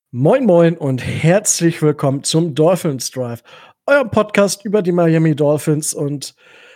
Moin Moin und herzlich willkommen zum Dolphins Drive, eurem Podcast über die Miami Dolphins. Und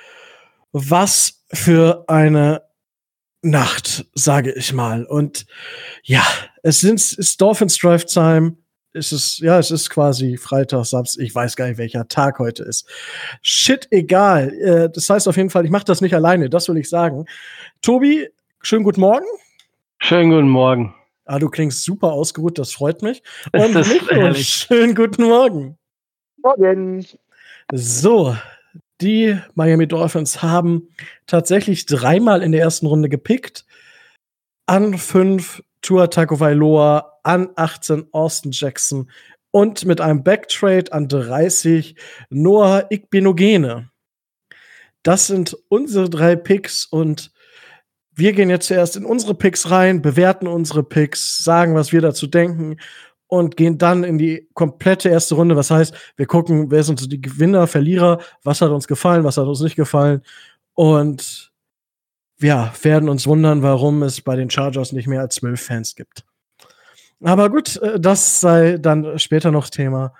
was für eine Nacht, sage ich mal. Und ja, ist Dolphins Drive Time. Es ist quasi Freitag, Samstag. Ich weiß gar nicht, welcher Tag heute ist. Shit, egal. Das heißt auf jeden Fall, ich mache das nicht alleine. Das will ich sagen. Tobi, schönen guten Morgen. Schönen guten Morgen. Du klingst super ausgeruht, das freut mich. Und Und Micho, schönen guten Morgen. Morgen. So, die Miami Dolphins haben tatsächlich dreimal in der ersten Runde gepickt. An 5 Tua Tagovailoa, an 18 Austin Jackson und mit einem Backtrade an 30 Noah Igbinogene. Das sind unsere 3 Picks und wir gehen jetzt zuerst in unsere Picks rein, bewerten unsere Picks, sagen, was wir dazu denken und gehen dann in die komplette erste Runde. Was heißt, wir gucken, wer sind so die Gewinner, Verlierer, was hat uns gefallen, was hat uns nicht gefallen und ja, werden uns wundern, warum es bei den Chargers nicht mehr als 12 Fans gibt. Aber gut, das sei dann später noch Thema.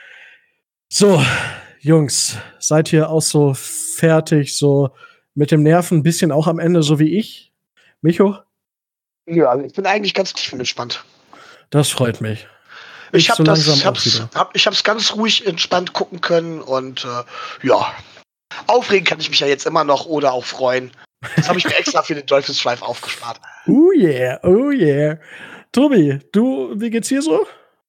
So, Jungs, seid ihr auch so fertig, so mit dem Nerven, ein bisschen auch am Ende, so wie ich? Micho? Ja, also ich bin eigentlich ganz tiefenentspannt. Das freut mich. Ich hab's ganz ruhig entspannt gucken können und ja, aufregen kann ich mich ja jetzt immer noch oder auch freuen. Das habe ich mir extra für den Dolphins Drive aufgespart. Oh yeah, oh yeah. Tobi, wie geht's hier so?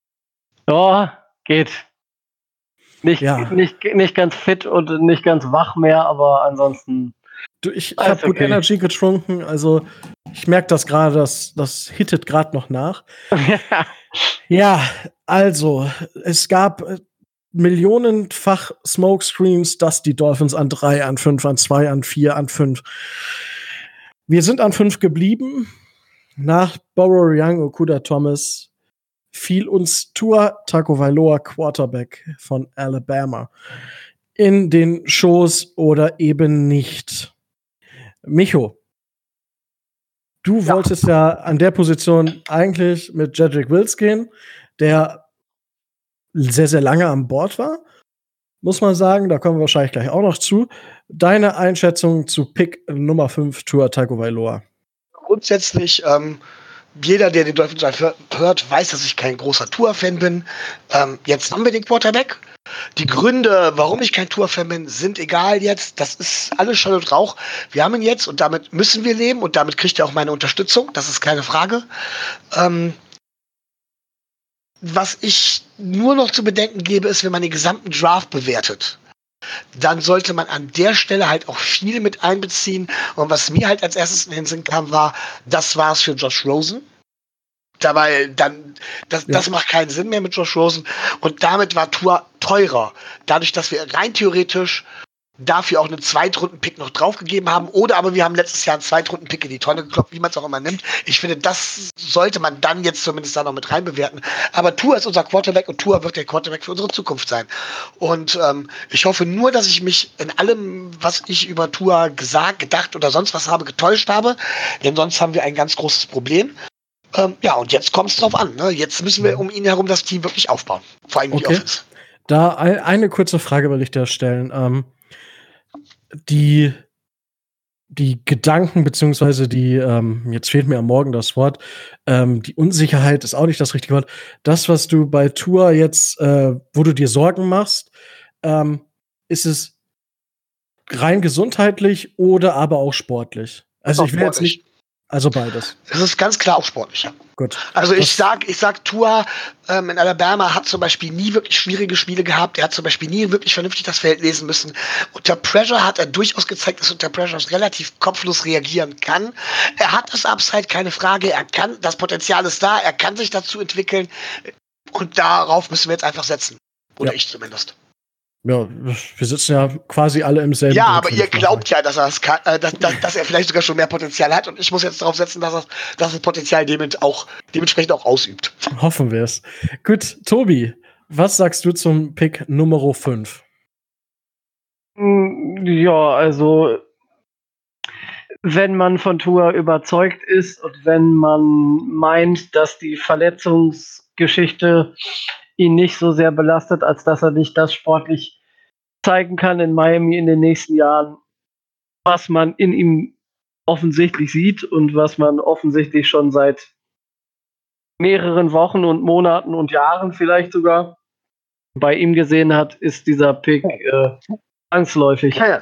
Ja, geht. Nicht ganz fit und nicht ganz wach mehr, aber ansonsten. Ich habe gut Energy getrunken, also ich merke das gerade, das hittet gerade noch nach. Ja, also es gab millionenfach Smokescreens, dass die Dolphins an 3, an 5, an 2, an 4, an 5. Wir sind an 5 geblieben. Nach Burrow, Young, Okudah, Thomas fiel uns Tua Tagovailoa, Quarterback von Alabama, in den Schoß oder eben nicht. Micho, du wolltest ja an der Position eigentlich mit Jedrick Wills gehen, der sehr, sehr lange an Bord war, muss man sagen. Da kommen wir wahrscheinlich gleich auch noch zu. Deine Einschätzung zu Pick Nummer 5, Tua Tagovailoa? Grundsätzlich, jeder, der den Dolphins hört, weiß, dass ich kein großer Tua-Fan bin. Jetzt haben wir den Quarterback. Die Gründe, warum ich kein Tua-Fan bin, sind egal jetzt. Das ist alles Schall und Rauch. Wir haben ihn jetzt und damit müssen wir leben und damit kriegt er auch meine Unterstützung. Das ist keine Frage. Was ich nur noch zu bedenken gebe, ist, wenn man den gesamten Draft bewertet, dann sollte man an der Stelle halt auch viel mit einbeziehen. Und was mir halt als erstes in den Sinn kam, war, das war's für Josh Rosen. Dabei das macht keinen Sinn mehr mit Josh Rosen. Und damit war Tua teurer. Dadurch, dass wir rein theoretisch dafür auch einen Zweitrunden-Pick noch draufgegeben haben. Oder aber wir haben letztes Jahr einen Zweitrunden-Pick in die Tonne gekloppt, wie man es auch immer nimmt. Ich finde, das sollte man dann jetzt zumindest da noch mit reinbewerten. Aber Tua ist unser Quarterback und Tua wird der Quarterback für unsere Zukunft sein. Und ich hoffe nur, dass ich mich in allem, was ich über Tua gesagt, gedacht oder sonst was habe, getäuscht habe. Denn sonst haben wir ein ganz großes Problem. Und jetzt kommt es drauf an. Ne? Jetzt müssen wir um ihn herum das Team wirklich aufbauen. Vor allem die Offense. Da eine kurze Frage will ich dir stellen. Die Gedanken, beziehungsweise jetzt fehlt mir am Morgen das Wort, die Unsicherheit ist auch nicht das richtige Wort. Das, was du bei Tua jetzt, wo du dir Sorgen machst, ist es rein gesundheitlich oder aber auch sportlich? Also ich will jetzt nicht. Also beides. Es ist ganz klar auch sportlich, ja. Gut. Also ich sag Tua in Alabama hat zum Beispiel nie wirklich schwierige Spiele gehabt. Er hat zum Beispiel nie wirklich vernünftig das Feld lesen müssen. Unter Pressure hat er durchaus gezeigt, dass unter Pressure relativ kopflos reagieren kann. Er hat das Upside, keine Frage. Das Potenzial ist da. Er kann sich dazu entwickeln. Und darauf müssen wir jetzt einfach setzen. Oder ich zumindest. Ja, wir sitzen ja quasi alle im selben. Ja, aber ihr glaubt ja, dass er es kann, dass er vielleicht sogar schon mehr Potenzial hat und ich muss jetzt darauf setzen, dass er das Potenzial dementsprechend auch ausübt. Hoffen wir es. Gut, Tobi, was sagst du zum Pick Nummer 5? Ja, also wenn man von Tua überzeugt ist und wenn man meint, dass die Verletzungsgeschichte ihn nicht so sehr belastet, als dass er nicht das sportlich zeigen kann in Miami in den nächsten Jahren, was man in ihm offensichtlich sieht und was man offensichtlich schon seit mehreren Wochen und Monaten und Jahren vielleicht sogar bei ihm gesehen hat, ist dieser Pick zwangsläufig. Ja.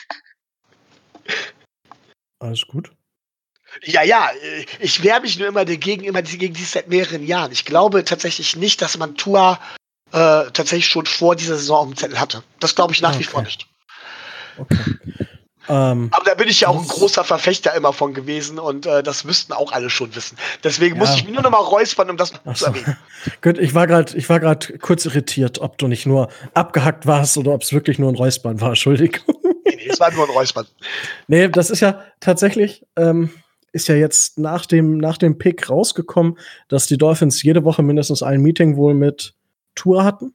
Alles gut. Ja, ich wehre mich nur immer gegen dies seit mehreren Jahren. Ich glaube tatsächlich nicht, dass man Tua tatsächlich schon vor dieser Saison auf dem Zettel hatte. Das glaube ich nach wie vor nicht. Okay. Aber da bin ich ja auch ein großer Verfechter immer von gewesen und das müssten auch alle schon wissen. Deswegen muss ich mich nur noch mal räuspern, um das zu erwähnen. Gut, ich war gerade kurz irritiert, ob du nicht nur abgehackt warst oder ob es wirklich nur ein Räuspern war. Entschuldigung. Nee, es war nur ein Räuspern. Nee, das ist ja tatsächlich, ist ja jetzt nach dem Pick rausgekommen, dass die Dolphins jede Woche mindestens ein Meeting wohl mit Tua hatten.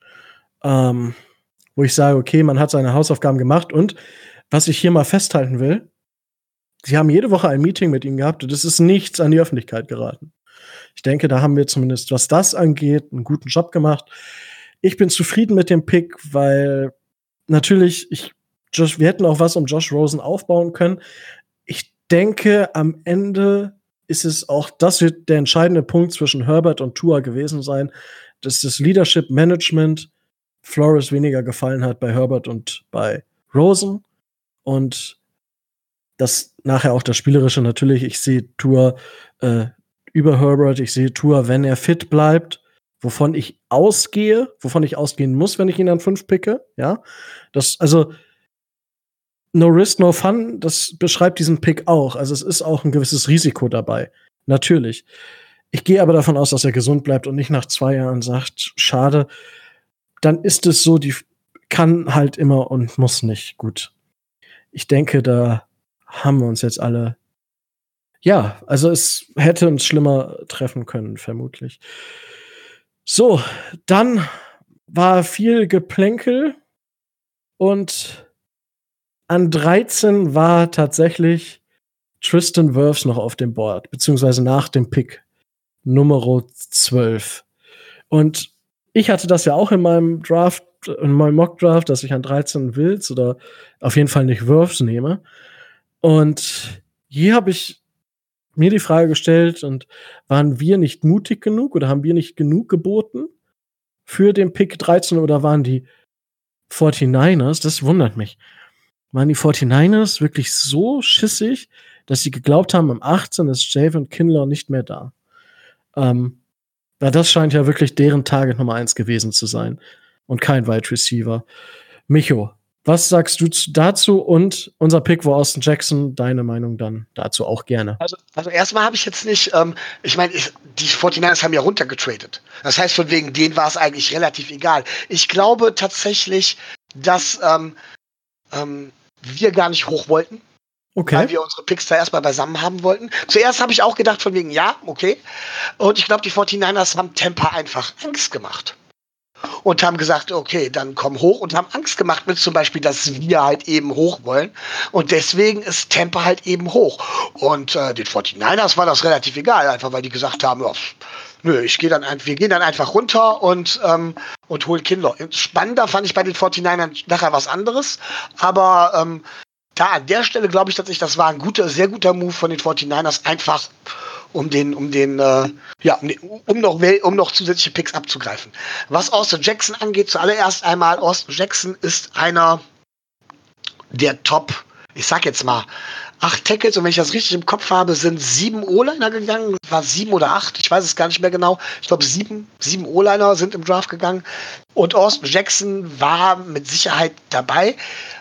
Wo ich sage, okay, man hat seine Hausaufgaben gemacht und was ich hier mal festhalten will, sie haben jede Woche ein Meeting mit ihm gehabt und es ist nichts an die Öffentlichkeit geraten. Ich denke, da haben wir zumindest, was das angeht, einen guten Job gemacht. Ich bin zufrieden mit dem Pick, weil natürlich, wir hätten auch was um Josh Rosen aufbauen können. Ich denke, am Ende ist es auch, das wird der entscheidende Punkt zwischen Herbert und Tua gewesen sein, dass das Leadership Management Flores weniger gefallen hat bei Herbert und bei Rosen. Und das nachher auch das Spielerische natürlich. Ich sehe Tua über Herbert. Ich sehe Tua, wenn er fit bleibt, wovon ich ausgehen muss, wenn ich ihn an 5 picke. Ja, also no risk, no fun, das beschreibt diesen Pick auch. Also es ist auch ein gewisses Risiko dabei. Natürlich. Ich gehe aber davon aus, dass er gesund bleibt und nicht nach 2 Jahren sagt, schade. Dann ist es so, die kann halt immer und muss nicht. Gut. Ich denke, da haben wir uns jetzt alle. Ja, also es hätte uns schlimmer treffen können, vermutlich. So, dann war viel Geplänkel und an 13 war tatsächlich Tristan Wirfs noch auf dem Board, beziehungsweise nach dem Pick Nummer 12. Und ich hatte das ja auch in meinem Mock-Draft, dass ich an 13 Wills oder auf jeden Fall nicht Wirfs nehme. Und hier habe ich mir die Frage gestellt, und waren wir nicht mutig genug oder haben wir nicht genug geboten für den Pick 13 oder waren die 49ers, das wundert mich, waren die 49ers wirklich so schissig, dass sie geglaubt haben, am 18 ist Javon Kinlaw nicht mehr da. Weil das scheint ja wirklich deren Target Nummer 1 gewesen zu sein und kein Wide Receiver. Micho, was sagst du dazu? Und unser Pick war Austin Jackson. Deine Meinung dann dazu auch gerne. Also erstmal habe ich jetzt nicht, ich meine, die 49ers haben ja runtergetradet. Das heißt, von wegen denen war es eigentlich relativ egal. Ich glaube tatsächlich, dass wir gar nicht hoch wollten. Okay. Weil wir unsere Picks da erstmal beisammen haben wollten. Zuerst habe ich auch gedacht von wegen, ja, okay. Und ich glaube, die 49ers haben Tampa einfach Angst gemacht. Und haben gesagt, okay, dann komm hoch, und haben Angst gemacht mit zum Beispiel, dass wir halt eben hoch wollen. Und deswegen ist Tampa halt eben hoch. Und den 49ers war das relativ egal, einfach weil die gesagt haben, ja, nö, wir gehen dann einfach runter und holen Kinlaw. Spannender fand ich bei den 49ers nachher was anderes. Aber da an der Stelle glaube ich tatsächlich, das war ein sehr guter Move von den 49ers, einfach um noch zusätzliche Picks abzugreifen. Was Austin Jackson angeht, zuallererst einmal, Austin Jackson ist einer der Top, ich sag jetzt mal, 8 Tackles, und wenn ich das richtig im Kopf habe, sind 7 O-Liner gegangen, war 7 oder 8, ich weiß es gar nicht mehr genau, ich glaube 7 O-Liner sind im Draft gegangen, und Austin Jackson war mit Sicherheit dabei.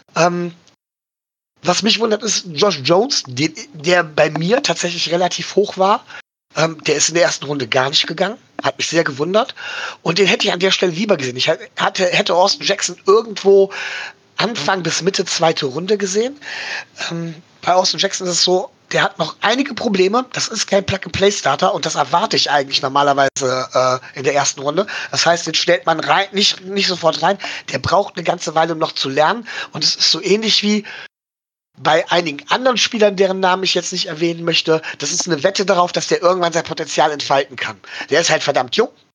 Was mich wundert, ist Josh Jones, der bei mir tatsächlich relativ hoch war. Der ist in der ersten Runde gar nicht gegangen. Hat mich sehr gewundert. Und den hätte ich an der Stelle lieber gesehen. Ich hätte Austin Jackson irgendwo Anfang bis Mitte 2. Runde gesehen. Bei Austin Jackson ist es so, der hat noch einige Probleme. Das ist kein Plug-and-Play-Starter, und das erwarte ich eigentlich normalerweise in der ersten Runde. Das heißt, den stellt man rein, nicht sofort rein. Der braucht eine ganze Weile, um noch zu lernen. Und es ist so ähnlich wie bei einigen anderen Spielern, deren Namen ich jetzt nicht erwähnen möchte. Das ist eine Wette darauf, dass der irgendwann sein Potenzial entfalten kann. Der ist halt verdammt jung,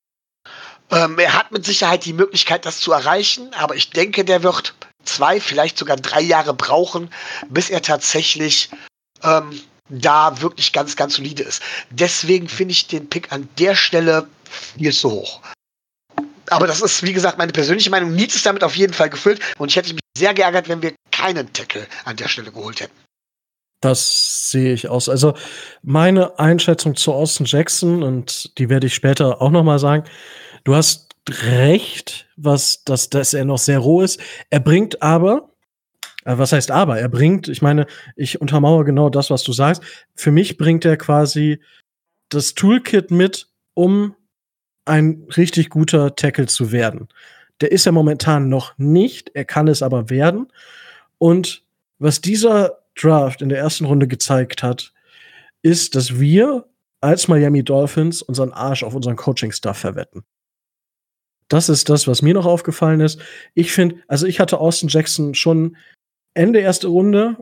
Er hat mit Sicherheit die Möglichkeit, das zu erreichen, aber ich denke, der wird 2, vielleicht sogar 3 Jahre brauchen, bis er tatsächlich da wirklich ganz, ganz solide ist. Deswegen finde ich den Pick an der Stelle viel zu hoch. Aber das ist, wie gesagt, meine persönliche Meinung. Needs ist damit auf jeden Fall gefüllt und ich hätte mich sehr geärgert, wenn wir keinen Tackle an der Stelle geholt hätten. Das sehe ich aus. Also meine Einschätzung zu Austin Jackson, und die werde ich später auch noch mal sagen, du hast recht, dass er noch sehr roh ist. Er bringt aber, was heißt aber? Er bringt, ich meine, ich untermauere genau das, was du sagst. Für mich bringt er quasi das Toolkit mit, um ein richtig guter Tackle zu werden. Der ist er momentan noch nicht, er kann es aber werden. Und was dieser Draft in der ersten Runde gezeigt hat, ist, dass wir als Miami Dolphins unseren Arsch auf unseren Coaching-Staff verwetten. Das ist das, was mir noch aufgefallen ist. Ich finde, also ich hatte Austin Jackson schon Ende erste Runde.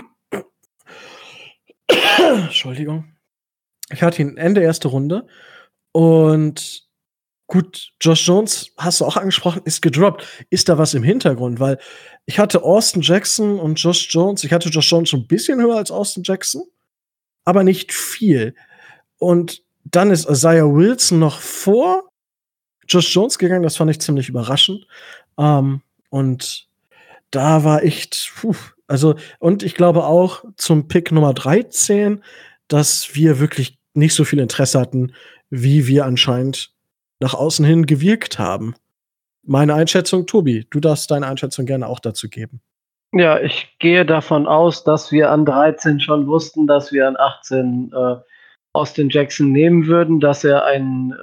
Entschuldigung. Ich hatte ihn Ende erste Runde. Und gut, Josh Jones, hast du auch angesprochen, ist gedroppt. Ist da was im Hintergrund? Weil ich hatte Austin Jackson und Josh Jones. Ich hatte Josh Jones schon ein bisschen höher als Austin Jackson, aber nicht viel. Und dann ist Isaiah Wilson noch vor Josh Jones gegangen. Das fand ich ziemlich überraschend. Und da war echt, also, und ich glaube auch zum Pick Nummer 13, dass wir wirklich nicht so viel Interesse hatten, wie wir anscheinend nach außen hin gewirkt haben. Meine Einschätzung, Tobi, du darfst deine Einschätzung gerne auch dazu geben. Ja, ich gehe davon aus, dass wir an 13 schon wussten, dass wir an 18 Austin Jackson nehmen würden, dass er ein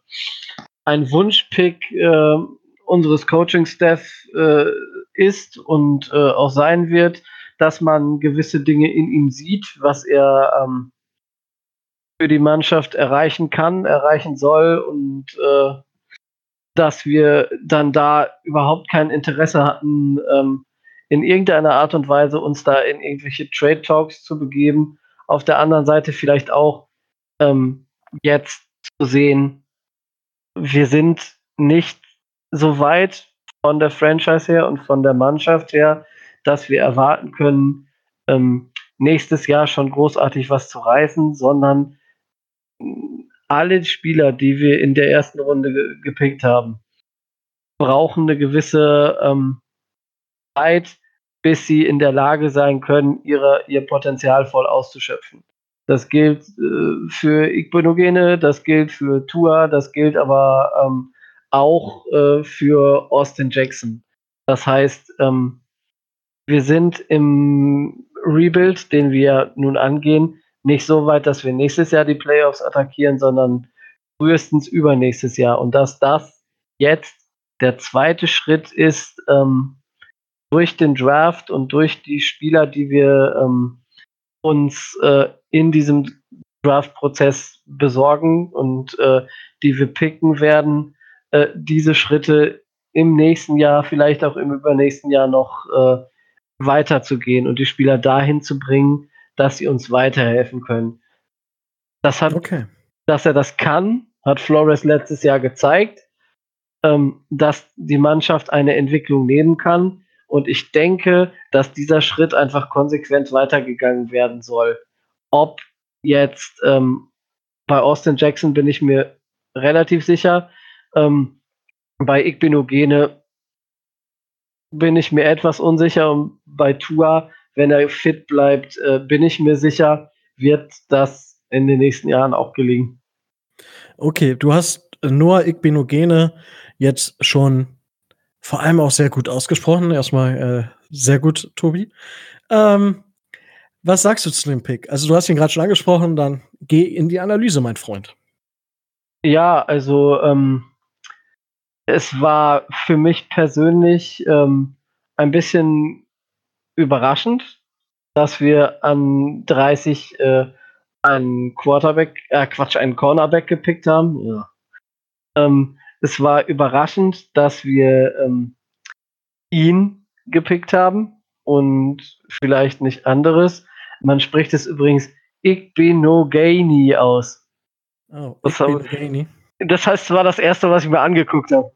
Wunschpick unseres Coaching-Staff ist und auch sein wird, dass man gewisse Dinge in ihm sieht, was er für die Mannschaft erreichen kann, erreichen soll und dass wir dann da überhaupt kein Interesse hatten, in irgendeiner Art und Weise uns da in irgendwelche Trade Talks zu begeben. Auf der anderen Seite vielleicht auch jetzt zu sehen, wir sind nicht so weit von der Franchise her und von der Mannschaft her, dass wir erwarten können, nächstes Jahr schon großartig was zu reißen, sondern alle Spieler, die wir in der ersten Runde gepickt haben, brauchen eine gewisse Zeit, bis sie in der Lage sein können, ihr Potenzial voll auszuschöpfen. Das gilt für Igbenogene, das gilt für Tua, das gilt aber auch für Austin Jackson. Das heißt, wir sind im Rebuild, den wir nun angehen, nicht so weit, dass wir nächstes Jahr die Playoffs attackieren, sondern frühestens übernächstes Jahr. Und dass das jetzt der zweite Schritt ist, durch den Draft und durch die Spieler, die wir uns in diesem Draft-Prozess besorgen und die wir picken werden, diese Schritte im nächsten Jahr, vielleicht auch im übernächsten Jahr noch weiterzugehen und die Spieler dahin zu bringen, dass sie uns weiterhelfen können. Dass er das kann, hat Flores letztes Jahr gezeigt, dass die Mannschaft eine Entwicklung nehmen kann. Und ich denke, dass dieser Schritt einfach konsequent weitergegangen werden soll. Ob jetzt bei Austin Jackson bin ich mir relativ sicher. Bei Igbenogene bin ich mir etwas unsicher. Und bei Tua, wenn er fit bleibt, bin ich mir sicher, wird das in den nächsten Jahren auch gelingen. Okay, du hast Noah Igbenogene jetzt schon vor allem auch sehr gut ausgesprochen. Erstmal sehr gut, Tobi. Was sagst du zu dem Pick? Also du hast ihn gerade schon angesprochen, dann geh in die Analyse, mein Freund. Ja, also es war für mich persönlich ein bisschen überraschend, dass wir an 30 einen Cornerback gepickt haben. Ja. Es war überraschend, dass wir ihn gepickt haben und vielleicht nicht anderes. Man spricht es übrigens Igbenogany aus. Oh, Igbenogany. Das heißt, es war das Erste, was ich mir angeguckt habe.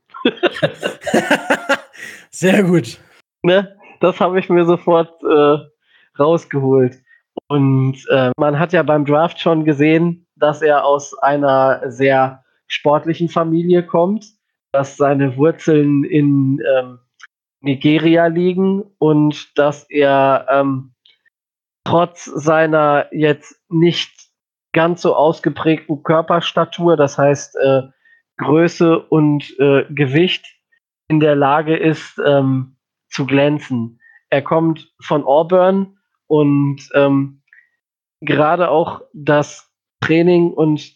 Sehr gut. Ne? Das habe ich mir sofort rausgeholt. Und man hat ja beim Draft schon gesehen, dass er aus einer sehr sportlichen Familie kommt, dass seine Wurzeln in Nigeria liegen und dass er trotz seiner jetzt nicht ganz so ausgeprägten Körperstatur, das heißt Größe und Gewicht, in der Lage ist, zu glänzen. Er kommt von Auburn und gerade auch das Training und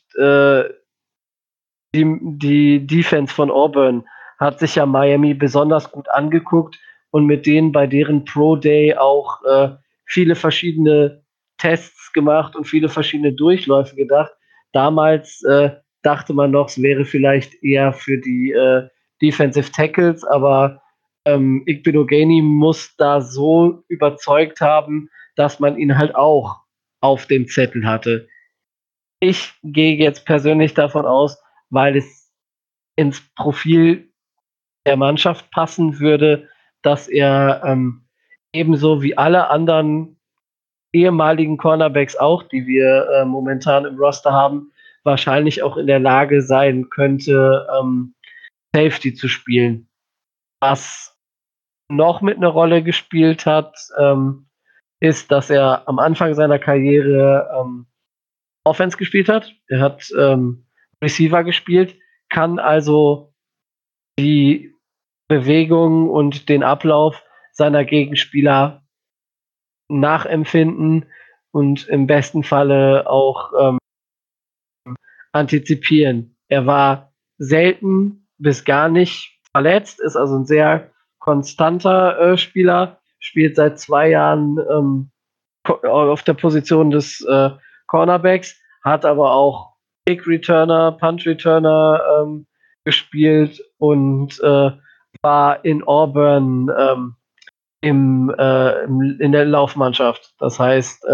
die Defense von Auburn hat sich ja Miami besonders gut angeguckt und mit denen bei deren Pro Day auch viele verschiedene Tests gemacht und viele verschiedene Durchläufe gedacht. Damals dachte man noch, es wäre vielleicht eher für die Defensive Tackles, aber Igbinoghene muss da so überzeugt haben, dass man ihn halt auch auf dem Zettel hatte. Ich gehe jetzt persönlich davon aus, weil es ins Profil der Mannschaft passen würde, dass er ebenso wie alle anderen ehemaligen Cornerbacks auch, die wir momentan im Roster haben, wahrscheinlich auch in der Lage sein könnte, Safety zu spielen. Was noch mit einer Rolle gespielt hat, ist, dass er am Anfang seiner Karriere Offense gespielt hat. Er hat Receiver gespielt, kann also die Bewegung und den Ablauf seiner Gegenspieler nachempfinden und im besten Falle auch antizipieren. Er war selten bis gar nicht verletzt, ist also ein sehr konstanter Spieler, spielt seit 2 Jahren auf der Position des Cornerbacks, hat aber auch Kick Returner, Punt Returner gespielt und war in Auburn in der Laufmannschaft. Das heißt,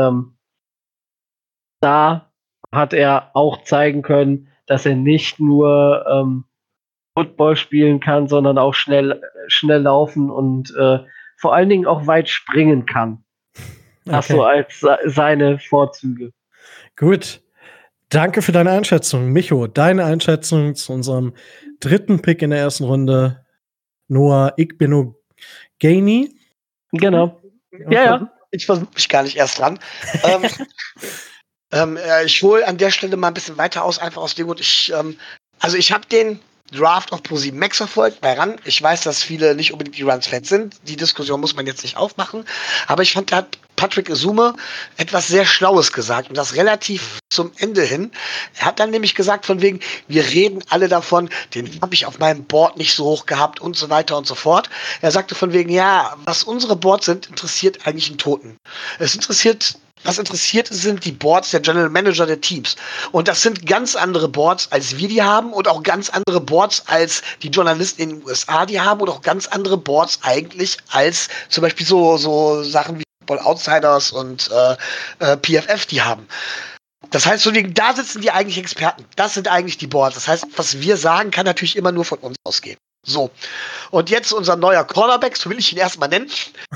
da hat er auch zeigen können, dass er nicht nur Football spielen kann, sondern auch schnell laufen und vor allen Dingen auch weit springen kann. Das so als seine Vorzüge. Gut. Danke für deine Einschätzung. Micho, deine Einschätzung zu unserem 3. Pick in der ersten Runde. Noah Igbinoghene. Genau. Okay. Ja. Ich versuche mich gar nicht erst dran. Ich hole an der Stelle mal ein bisschen weiter aus, einfach aus dem Grund, ich habe den Draft auf Pro7 Max verfolgt bei RAN. Ich weiß, dass viele nicht unbedingt die Runs-Fans sind. Die Diskussion muss man jetzt nicht aufmachen. Aber ich fand, da hat Patrick Izume etwas sehr Schlaues gesagt. Und das relativ zum Ende hin. Er hat dann nämlich gesagt, von wegen, wir reden alle davon, den habe ich auf meinem Board nicht so hoch gehabt und so weiter und so fort. Er sagte von wegen, ja, was unsere Boards sind, interessiert eigentlich einen Toten. Was interessiert sind die Boards der General Manager der Teams. Und das sind ganz andere Boards, als wir die haben und auch ganz andere Boards, als die Journalisten in den USA die haben und auch ganz andere Boards eigentlich als zum Beispiel so Sachen wie Football Outsiders und PFF die haben. Das heißt, so da sitzen die eigentlich Experten. Das sind eigentlich die Boards. Das heißt, was wir sagen, kann natürlich immer nur von uns ausgehen. So. Und jetzt unser neuer Cornerback, so will ich ihn erstmal nennen.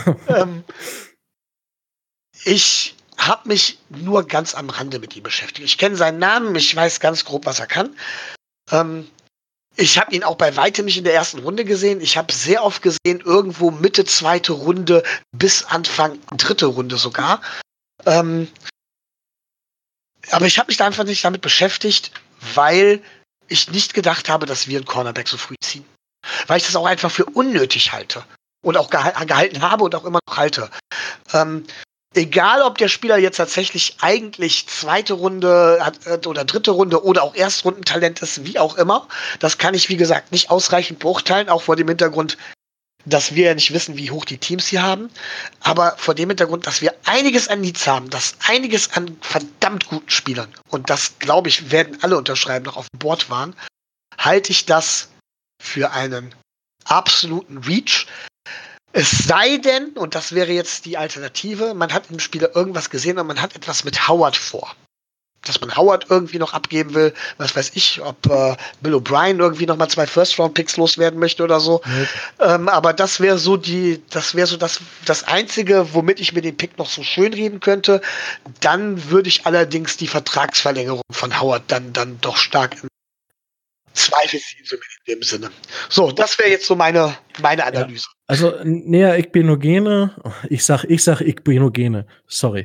Ich habe mich nur ganz am Rande mit ihm beschäftigt. Ich kenne seinen Namen, ich weiß ganz grob, was er kann. Ich habe ihn auch bei weitem nicht in der ersten Runde gesehen. Ich habe sehr oft gesehen, irgendwo Mitte 2. Runde bis Anfang 3. Runde sogar. Aber ich habe mich da einfach nicht damit beschäftigt, weil ich nicht gedacht habe, dass wir einen Cornerback so früh ziehen. Weil ich das auch einfach für unnötig halte. Und auch gehalten habe und auch immer noch halte. Egal, ob der Spieler jetzt tatsächlich eigentlich 2. Runde oder 3. Runde oder auch Erstrundentalent ist, wie auch immer, das kann ich, wie gesagt, nicht ausreichend beurteilen, auch vor dem Hintergrund, dass wir ja nicht wissen, wie hoch die Teams hier haben, aber vor dem Hintergrund, dass wir einiges an Needs haben, dass einiges an verdammt guten Spielern, und das, glaube ich, werden alle unterschreiben, noch auf dem Board waren, halte ich das für einen absoluten Reach. Es sei denn, und das wäre jetzt die Alternative, man hat im Spieler irgendwas gesehen und man hat etwas mit Howard vor. dass man Howard irgendwie noch abgeben will. Was weiß ich, ob Bill O'Brien irgendwie noch mal 2 First-Round-Picks loswerden möchte oder so. Aber das wäre so das Einzige, womit ich mir den Pick noch so schön reden könnte. Dann würde ich allerdings die Vertragsverlängerung von Howard dann doch stark in Zweifel ziehen, so in dem Sinne. So, das wäre jetzt so meine Analyse. Ja. Also, näher Ikbenogene, ich sag Ikbenogene, sorry.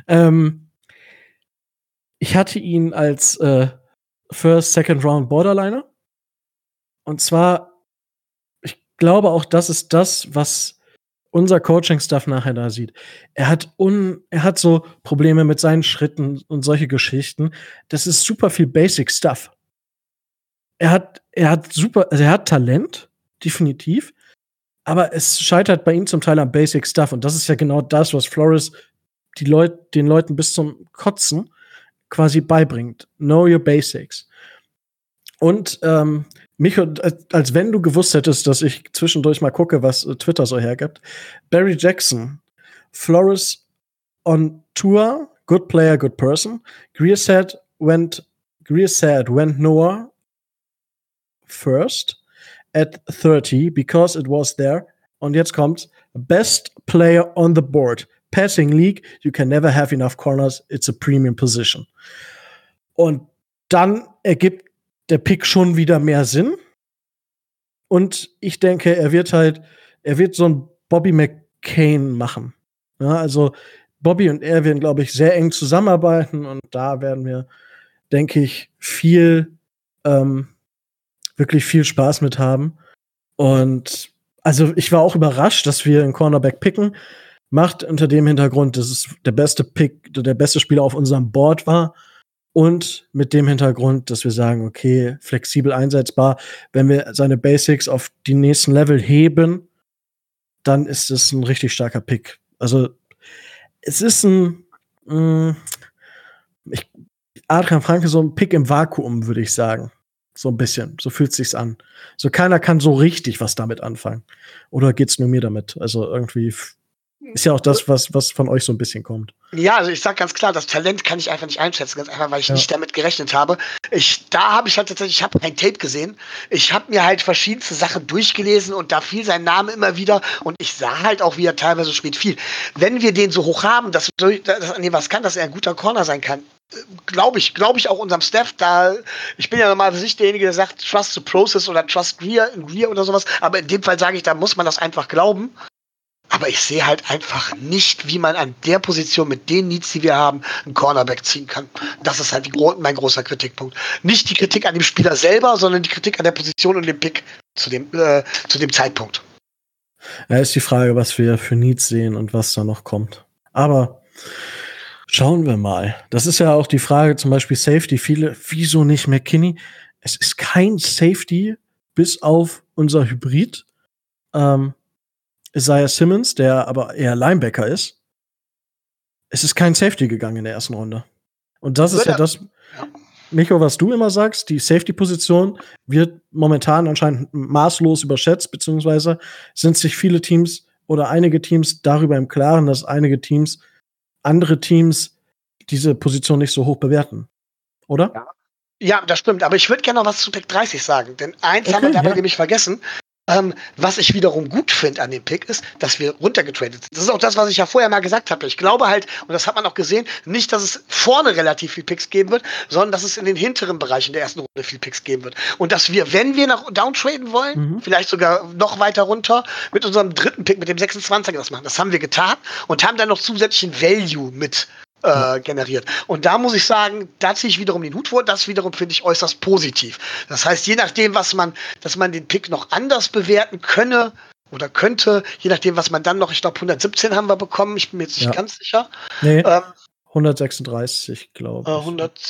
Ich hatte ihn als First, Second Round Borderliner. Und zwar, ich glaube auch, das ist das, was unser Coaching-Staff nachher da sieht. Er hat so Probleme mit seinen Schritten und solche Geschichten. Das ist super viel Basic Stuff. Er hat Talent, definitiv. Aber es scheitert bei ihm zum Teil am Basic Stuff. Und das ist ja genau das, was Flores den Leuten bis zum Kotzen quasi beibringt. Know your basics. Und Micho, als wenn du gewusst hättest, dass ich zwischendurch mal gucke, was Twitter so hergibt. Barry Jackson, Flores on tour, good player, good person. Greer said went Noah first at 30 because it was there. Und jetzt kommt's. Best player on the board. Passing league, you can never have enough corners. It's a premium position. Und dann ergibt der Pick schon wieder mehr Sinn. Und ich denke, er wird so ein Bobby McCain machen. Ja, also Bobby und er werden, glaube ich, sehr eng zusammenarbeiten. Und da werden wir, denke ich, wirklich viel Spaß mit haben. Und also ich war auch überrascht, dass wir einen Cornerback picken. Macht unter dem Hintergrund, dass es der beste Pick, der beste Spieler auf unserem Board war. Und mit dem Hintergrund, dass wir sagen, okay, flexibel einsetzbar. Wenn wir seine Basics auf die nächsten Level heben, dann ist es ein richtig starker Pick. Also es ist Adrian Franke so ein Pick im Vakuum, würde ich sagen. So ein bisschen. So fühlt es sich an. So keiner kann so richtig was damit anfangen. Oder geht's nur mir damit? Also irgendwie ist ja auch das, was von euch so ein bisschen kommt. Ja, also ich sag ganz klar, das Talent kann ich einfach nicht einschätzen, ganz einfach, weil ich nicht damit gerechnet habe. Ich habe kein Tape gesehen. Ich habe mir halt verschiedenste Sachen durchgelesen und da fiel sein Name immer wieder und ich sah halt auch, wie er teilweise spät fiel. Wenn wir den so hoch haben, dass an dem was kann, dass er ein guter Corner sein kann, glaube ich auch unserem Staff, ich bin ja normalerweise nicht derjenige, der sagt, trust the process oder trust Greer oder sowas, aber in dem Fall sage ich, da muss man das einfach glauben. Aber ich sehe halt einfach nicht, wie man an der Position mit den Needs, die wir haben, einen Cornerback ziehen kann. Das ist halt mein großer Kritikpunkt. Nicht die Kritik an dem Spieler selber, sondern die Kritik an der Position und dem Pick zu dem Zeitpunkt. Ja, ist die Frage, was wir für Needs sehen und was da noch kommt. Aber schauen wir mal. Das ist ja auch die Frage, zum Beispiel Safety. Wieso nicht McKinney? Es ist kein Safety, bis auf unser Hybrid. Isaiah Simmons, der aber eher Linebacker ist. Es ist kein Safety gegangen in der ersten Runde. Und das ist ja das, Micho, was du immer sagst, die Safety-Position wird momentan anscheinend maßlos überschätzt, beziehungsweise sind sich viele Teams oder einige Teams darüber im Klaren, dass andere Teams diese Position nicht so hoch bewerten. Oder? Ja, das stimmt. Aber ich würde gerne noch was zu Pick 30 sagen. Denn eins haben wir dabei nämlich vergessen. Was ich wiederum gut finde an dem Pick ist, dass wir runtergetradet sind. Das ist auch das, was ich ja vorher mal gesagt habe. Ich glaube halt, und das hat man auch gesehen, nicht, dass es vorne relativ viel Picks geben wird, sondern dass es in den hinteren Bereichen der ersten Runde viel Picks geben wird. Und dass wir, wenn wir nach downtraden wollen, vielleicht sogar noch weiter runter, mit unserem dritten Pick, mit dem 26er das machen. Das haben wir getan und haben dann noch zusätzlichen Value mit generiert. Und da muss ich sagen, da ziehe ich wiederum den Hut vor, das wiederum finde ich äußerst positiv. Das heißt, je nachdem, dass man den Pick noch anders bewerten könnte, je nachdem, was man dann noch, ich glaube 117 haben wir bekommen, ich bin mir jetzt nicht ganz sicher. Nee, 136, glaube ich.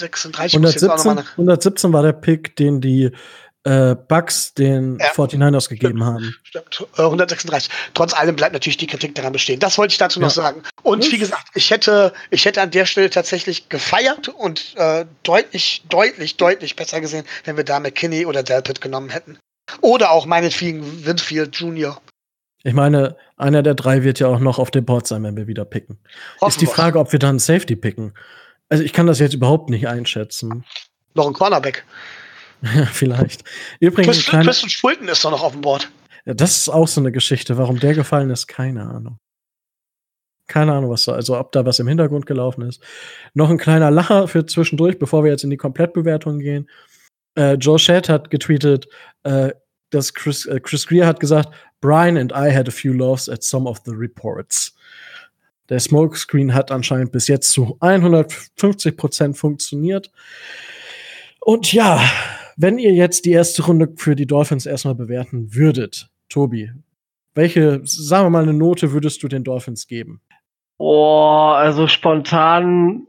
117 war der Pick, den die Bucks den 49ers gegeben haben. Stimmt, 136. Trotz allem bleibt natürlich die Kritik daran bestehen. Das wollte ich dazu noch sagen. Und wie gesagt, ich hätte an der Stelle tatsächlich gefeiert und deutlich besser gesehen, wenn wir da McKinney oder Delpit genommen hätten. Oder auch meinetwegen Winfield Jr. Ich meine, einer der drei wird ja auch noch auf dem Board sein, wenn wir wieder picken. Ist die Frage, ob wir dann Safety picken. Also ich kann das jetzt überhaupt nicht einschätzen. Noch ein Cornerback. Ja, vielleicht. Übrigens, Christian Fulton ist doch noch auf dem Board. Ja, das ist auch so eine Geschichte. Warum der gefallen ist, keine Ahnung. Keine Ahnung, ob da was im Hintergrund gelaufen ist. Noch ein kleiner Lacher für zwischendurch, bevor wir jetzt in die Komplettbewertung gehen. Joe Shedd hat getweetet, dass Chris Greer hat gesagt, Brian and I had a few laughs at some of the reports. Der Smokescreen hat anscheinend bis jetzt zu 150% funktioniert. Und ja, wenn ihr jetzt die erste Runde für die Dolphins erstmal bewerten würdet, Tobi, welche, sagen wir mal, eine Note würdest du den Dolphins geben? Oh, also spontan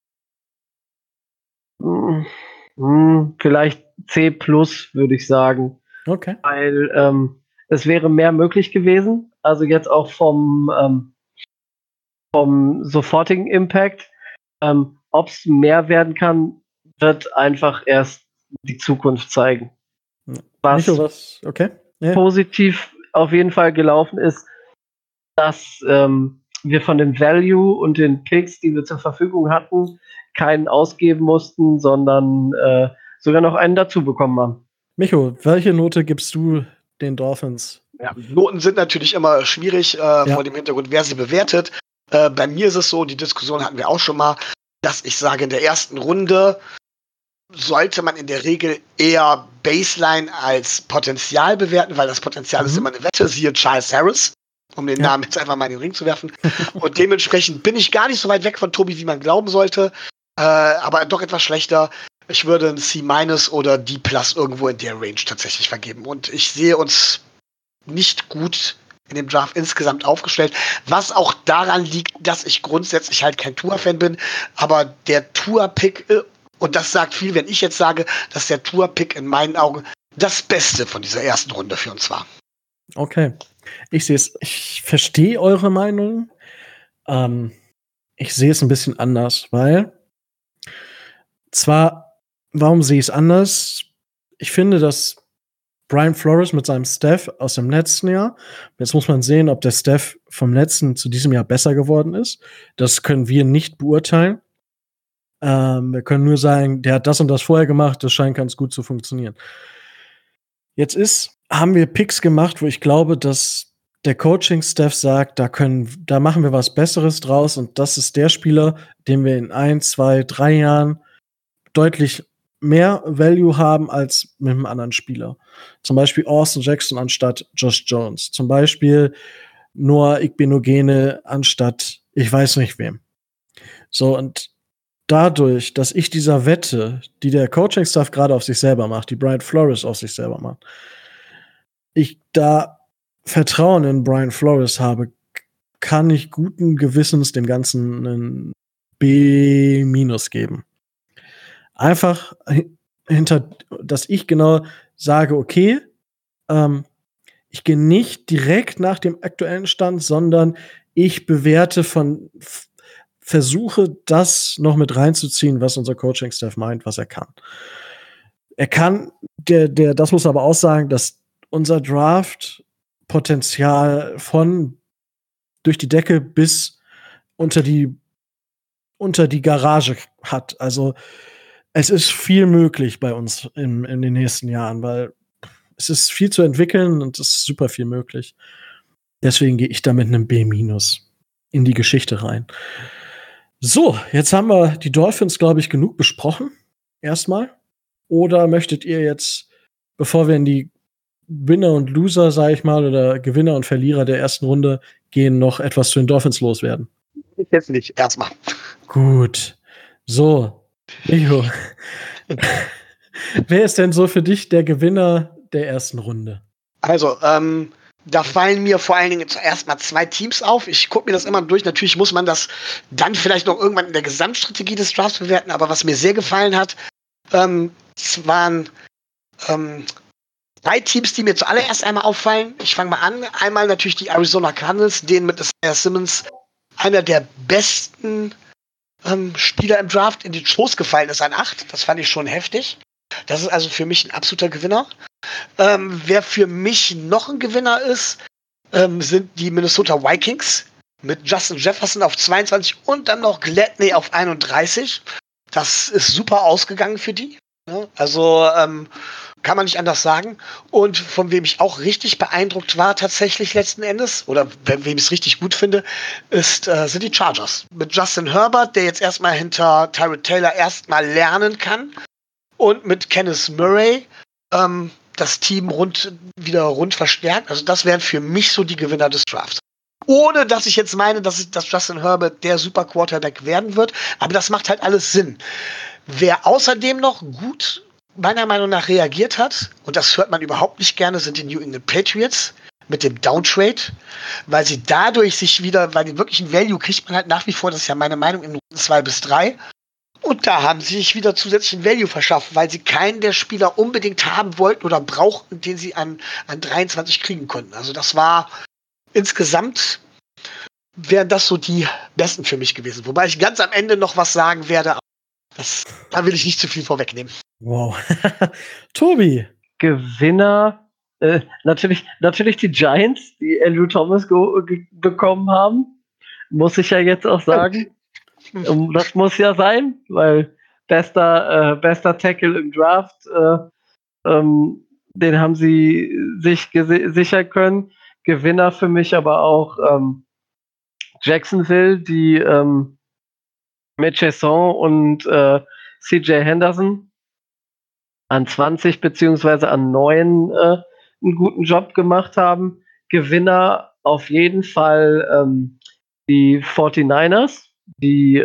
vielleicht C+, würde ich sagen. Okay. Weil es wäre mehr möglich gewesen. Also jetzt auch vom sofortigen Impact. Ob es mehr werden kann, wird einfach erst die Zukunft zeigen. Was okay. Yeah. Positiv auf jeden Fall gelaufen ist, dass wir von dem Value und den Picks, die wir zur Verfügung hatten, keinen ausgeben mussten, sondern sogar noch einen dazu bekommen haben. Micho, welche Note gibst du den Dolphins? Ja, Noten sind natürlich immer schwierig vor dem Hintergrund, wer sie bewertet. Bei mir ist es so, die Diskussion hatten wir auch schon mal, dass ich sage, in der ersten Runde sollte man in der Regel eher Baseline als Potenzial bewerten, weil das Potenzial ist immer eine Wette, siehe Charles Harris, um den Namen jetzt einfach mal in den Ring zu werfen. Und dementsprechend bin ich gar nicht so weit weg von Tobi, wie man glauben sollte, aber doch etwas schlechter. Ich würde ein C- oder D+ irgendwo in der Range tatsächlich vergeben. Und ich sehe uns nicht gut in dem Draft insgesamt aufgestellt, was auch daran liegt, dass ich grundsätzlich halt kein Tua-Fan bin, aber der Tua-Pick, und das sagt viel, wenn ich jetzt sage, dass der Tua-Pick in meinen Augen das Beste von dieser ersten Runde für uns war. Okay. Ich verstehe eure Meinung. Ich sehe es ein bisschen anders, weil warum sehe ich es anders? Ich finde, dass Brian Flores mit seinem Staff aus dem letzten Jahr, jetzt muss man sehen, ob der Staff vom letzten zu diesem Jahr besser geworden ist. Das können wir nicht beurteilen. Wir können nur sagen, der hat das und das vorher gemacht, das scheint ganz gut zu funktionieren. Jetzt haben wir Picks gemacht, wo ich glaube, dass der Coaching-Staff sagt, da machen wir was Besseres draus und das ist der Spieler, den wir in 1, 2, 3 Jahren deutlich mehr Value haben als mit einem anderen Spieler. Zum Beispiel Austin Jackson anstatt Josh Jones. Zum Beispiel Noah Igbenogene anstatt ich weiß nicht wem. So, und dadurch, dass ich dieser Wette, die der Coaching-Staff gerade auf sich selber macht, die Brian Flores auf sich selber macht, ich da Vertrauen in Brian Flores habe, kann ich guten Gewissens dem Ganzen einen B- geben. Einfach dass ich genau sage, okay, ich gehe nicht direkt nach dem aktuellen Stand, sondern ich bewerte versuche das noch mit reinzuziehen, was unser Coaching-Staff meint, was er kann. Das muss aber auch sagen, dass unser Draft-Potenzial von durch die Decke bis unter die Garage hat. Also es ist viel möglich bei uns in den nächsten Jahren, weil es ist viel zu entwickeln und es ist super viel möglich. Deswegen gehe ich da mit einem B- in die Geschichte rein. So, jetzt haben wir die Dolphins, glaube ich, genug besprochen. Erstmal. Oder möchtet ihr jetzt, bevor wir in die Winner und Loser, sage ich mal, oder Gewinner und Verlierer der ersten Runde gehen, noch etwas zu den Dolphins loswerden? Jetzt nicht, erstmal. Gut. So, Micho. Wer ist denn so für dich der Gewinner der ersten Runde? Also, da fallen mir vor allen Dingen zuerst mal 2 Teams auf. Ich gucke mir das immer durch. Natürlich muss man das dann vielleicht noch irgendwann in der Gesamtstrategie des Drafts bewerten. Aber was mir sehr gefallen hat, es waren 3 Teams, die mir zuallererst einmal auffallen. Ich fange mal an. Einmal natürlich die Arizona Cardinals, denen mit Isaiah Simmons einer der besten Spieler im Draft in die Schoß gefallen ist an 8. Das fand ich schon heftig. Das ist also für mich ein absoluter Gewinner. Wer für mich noch ein Gewinner ist, sind die Minnesota Vikings, mit Justin Jefferson auf 22 und dann noch Gladney auf 31. Das ist super ausgegangen für die. Ne? Also kann man nicht anders sagen. Und von wem ich auch richtig beeindruckt war tatsächlich letzten Endes, oder wem ich es richtig gut finde, sind die Chargers. Mit Justin Herbert, der jetzt erstmal hinter Tyrod Taylor erstmal lernen kann. Und mit Kenneth Murray das Team wieder rund verstärkt. Also das wären für mich so die Gewinner des Drafts. Ohne, dass ich jetzt meine, dass Justin Herbert der Super Quarterback werden wird. Aber das macht halt alles Sinn. Wer außerdem noch gut, meiner Meinung nach, reagiert hat, und das hört man überhaupt nicht gerne, sind die New England Patriots mit dem Downtrade, weil sie dadurch weil den wirklichen Value kriegt man halt nach wie vor, das ist ja meine Meinung, in Runden 2 bis 3. Und da haben sie sich wieder zusätzlichen Value verschafft, weil sie keinen der Spieler unbedingt haben wollten oder brauchten, den sie an 23 kriegen konnten. Also das war insgesamt, wären das so die besten für mich gewesen. Wobei ich ganz am Ende noch was sagen werde, aber da will ich nicht zu viel vorwegnehmen. Wow. Tobi. Gewinner, natürlich die Giants, die Andrew Thomas bekommen haben. Muss ich ja jetzt auch sagen. Das muss ja sein, weil bester Tackle im Draft, den haben sie sich sichern können. Gewinner für mich aber auch Jacksonville, die mit Chesson und CJ Henderson an 20 beziehungsweise an 9 einen guten Job gemacht haben. Gewinner auf jeden Fall die 49ers, die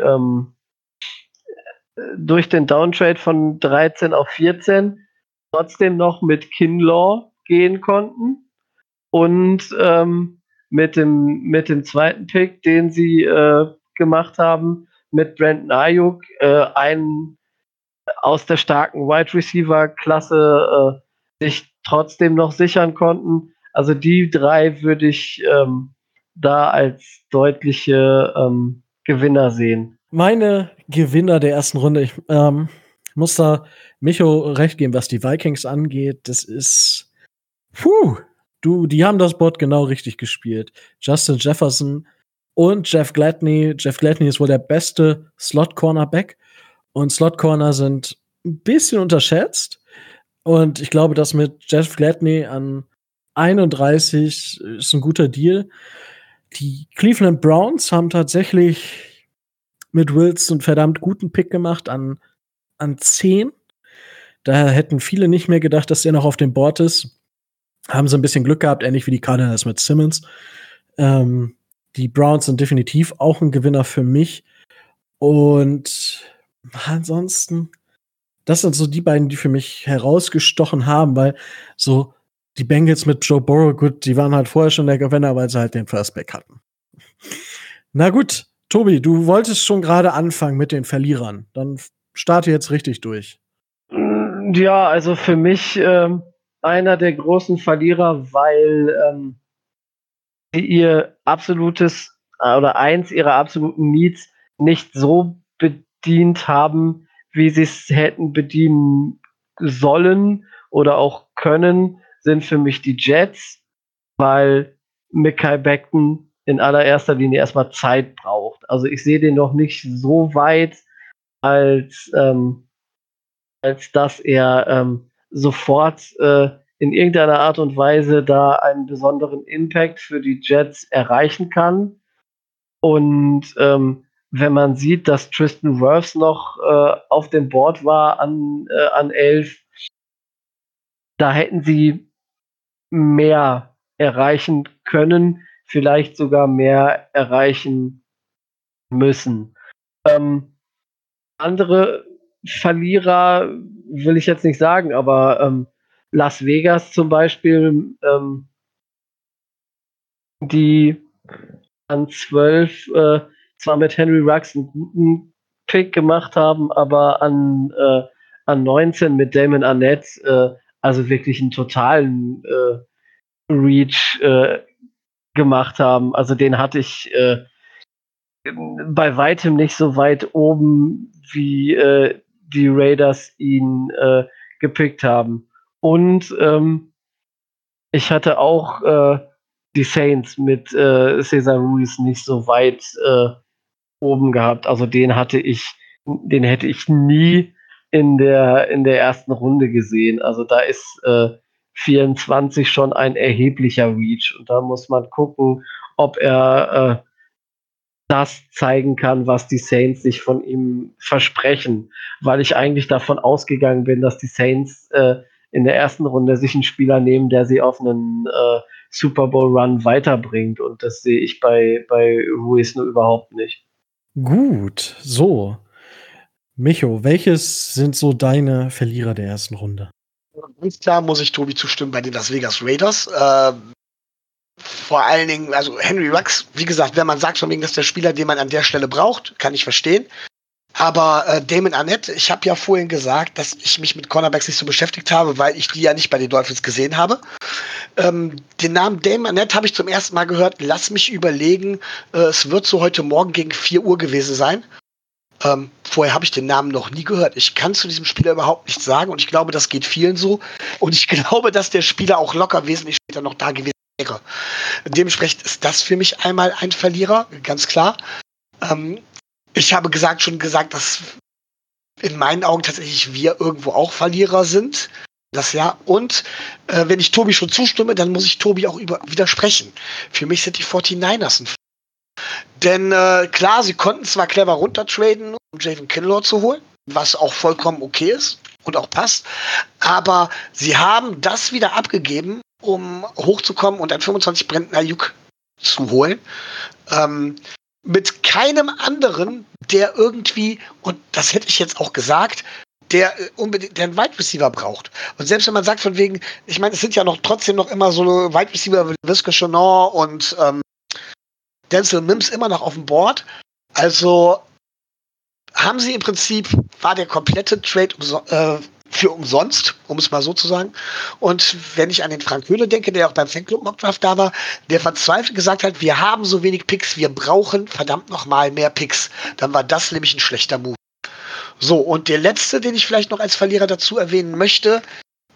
durch den Downtrade von 13 auf 14 trotzdem noch mit Kinlaw gehen konnten und mit dem zweiten Pick, den sie gemacht haben, mit Brandon Ayuk, einen aus der starken Wide Receiver Klasse sich trotzdem noch sichern konnten. Also die 3 würde ich da als deutliche Gewinner sehen. Meine Gewinner der ersten Runde, ich muss da Micho recht geben, was die Vikings angeht. Das ist, die haben das Board genau richtig gespielt. Justin Jefferson und Jeff Gladney. Jeff Gladney ist wohl der beste Slot-Cornerback. Und Slot-Corner sind ein bisschen unterschätzt. Und ich glaube, das mit Jeff Gladney an 31 ist ein guter Deal. Die Cleveland Browns haben tatsächlich mit Wilson einen verdammt guten Pick gemacht an 10. Da hätten viele nicht mehr gedacht, dass der noch auf dem Board ist. Haben sie ein bisschen Glück gehabt, ähnlich wie die Cardinals mit Simmons. Die Browns sind definitiv auch ein Gewinner für mich. Und ansonsten, das sind so die beiden, die für mich herausgestochen haben, weil so die Bengals mit Joe Burrow, gut, die waren halt vorher schon der Gewinner, weil sie halt den First Pick hatten. Na gut, Tobi, du wolltest schon gerade anfangen mit den Verlierern. Dann starte jetzt richtig durch. Ja, also für mich einer der großen Verlierer, weil sie ihr absolutes oder eins ihrer absoluten Needs nicht so bedient haben, wie sie es hätten bedienen sollen oder auch können, sind für mich die Jets, weil Mekhi Becton in allererster Linie erstmal Zeit braucht. Also ich sehe den noch nicht so weit, als dass er sofort in irgendeiner Art und Weise da einen besonderen Impact für die Jets erreichen kann. Und wenn man sieht, dass Tristan Wirfs noch auf dem Board war an 11, da hätten sie mehr erreichen können, vielleicht sogar mehr erreichen müssen. Andere Verlierer will ich jetzt nicht sagen, aber Las Vegas zum Beispiel, die an 12 zwar mit Henry Ruggs einen guten Pick gemacht haben, aber an 19 mit Damon Arnett also wirklich einen totalen Reach gemacht haben. Also den hatte ich bei weitem nicht so weit oben, wie die Raiders ihn gepickt haben. Und ich hatte auch die Saints mit Cesar Ruiz nicht so weit oben gehabt. Also den hätte ich nie in der ersten Runde gesehen. Also da ist 24 schon ein erheblicher Reach. Und da muss man gucken, ob er das zeigen kann, was die Saints sich von ihm versprechen. Weil ich eigentlich davon ausgegangen bin, dass die Saints in der ersten Runde sich einen Spieler nehmen, der sie auf einen Super Bowl Run weiterbringt. Und das sehe ich bei Ruiz nur überhaupt nicht. Gut, so. Micho, welches sind so deine Verlierer der ersten Runde? Ganz klar muss ich Tobi zustimmen bei den Las Vegas Raiders. Vor allen Dingen, also Henry Ruggs, wie gesagt, wenn man sagt von wegen, das ist der Spieler, den man an der Stelle braucht, kann ich verstehen. Aber Damon Arnett, ich habe ja vorhin gesagt, dass ich mich mit Cornerbacks nicht so beschäftigt habe, weil ich die ja nicht bei den Dolphins gesehen habe. Den Namen Damon Arnett habe ich zum ersten Mal gehört. Lass mich überlegen, es wird so heute Morgen gegen 4 Uhr gewesen sein. Vorher habe ich den Namen noch nie gehört. Ich kann zu diesem Spieler überhaupt nichts sagen und ich glaube, das geht vielen so. Und ich glaube, dass der Spieler auch locker wesentlich später noch da gewesen wäre. Dementsprechend ist das für mich einmal ein Verlierer, ganz klar. Ich habe schon gesagt, dass in meinen Augen tatsächlich wir irgendwo auch Verlierer sind. Das ja. Und wenn ich Tobi schon zustimme, dann muss ich Tobi auch widersprechen. Für mich sind die 49ers ein Verlierer. Denn klar, sie konnten zwar clever runtertraden, um Javon Kinlaw zu holen, was auch vollkommen okay ist und auch passt, aber sie haben das wieder abgegeben, um hochzukommen und ein 25 Brandon Ayuk zu holen. Mit keinem anderen, der irgendwie, und das hätte ich jetzt auch gesagt, der unbedingt einen Wide Receiver braucht. Und selbst wenn man sagt von wegen, ich meine, es sind ja trotzdem noch immer so Wide Receiver wie Visca Chenard und Denzel Mims immer noch auf dem Board. Also haben sie im Prinzip, war der komplette Trade für umsonst, um es mal so zu sagen. Und wenn ich an den Frank Höhle denke, der auch beim Fanclub Mockdraft da war, der verzweifelt gesagt hat, wir haben so wenig Picks, wir brauchen verdammt nochmal mehr Picks. Dann war das nämlich ein schlechter Move. So, und der letzte, den ich vielleicht noch als Verlierer dazu erwähnen möchte,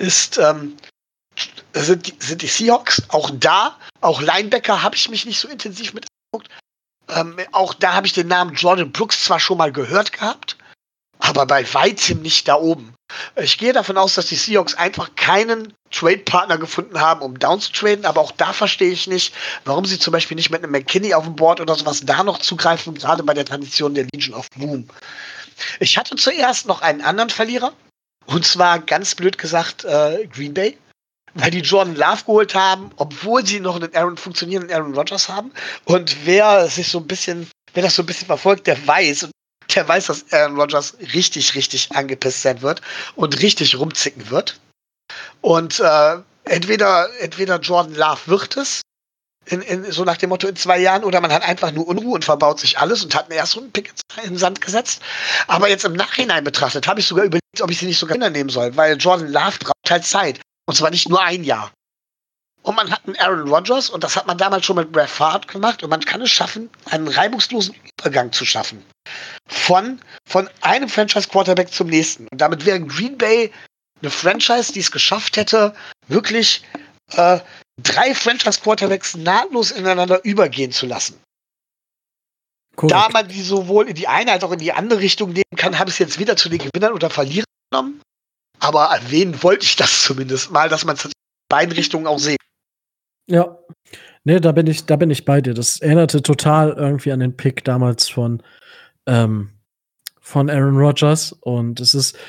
sind die Seahawks. Auch Linebacker habe ich mich nicht so intensiv mit angeguckt. Auch da habe ich den Namen Jordan Brooks zwar schon mal gehört gehabt, aber bei weitem nicht da oben. Ich gehe davon aus, dass die Seahawks einfach keinen Trade-Partner gefunden haben, um down zu traden, aber auch da verstehe ich nicht, warum sie zum Beispiel nicht mit einem McKinney auf dem Board oder sowas da noch zugreifen, gerade bei der Tradition der Legion of Boom. Ich hatte zuerst noch einen anderen Verlierer, und zwar ganz blöd gesagt Green Bay, weil die Jordan Love geholt haben, obwohl sie noch einen funktionierenden Aaron Rodgers haben. Und wer das so ein bisschen verfolgt, der weiß, dass Aaron Rodgers richtig, richtig angepisst sein wird und richtig rumzicken wird. Und entweder Jordan Love wird es, so nach dem Motto in 2 Jahren, oder man hat einfach nur Unruhe und verbaut sich alles und hat einen Erstrundenpick in den Sand gesetzt. Aber jetzt im Nachhinein betrachtet, habe ich sogar überlegt, ob ich sie nicht sogar nehmen soll, weil Jordan Love braucht halt Zeit. Und zwar nicht nur 1 Jahr. Und man hat einen Aaron Rodgers, und das hat man damals schon mit Brett Favre gemacht, und man kann es schaffen, einen reibungslosen Übergang zu schaffen. Von einem Franchise-Quarterback zum nächsten. Und damit wäre Green Bay eine Franchise, die es geschafft hätte, wirklich 3 Franchise-Quarterbacks nahtlos ineinander übergehen zu lassen. Korrekt. Da man die sowohl in die eine als auch in die andere Richtung nehmen kann, habe ich es jetzt wieder zu den Gewinnern oder Verlierern genommen. Aber erwähnen wollte ich das zumindest mal, dass man es in beiden Richtungen auch sieht. Ja. Nee, da bin ich bei dir. Das erinnerte total irgendwie an den Pick damals von Aaron Rodgers. Und es ist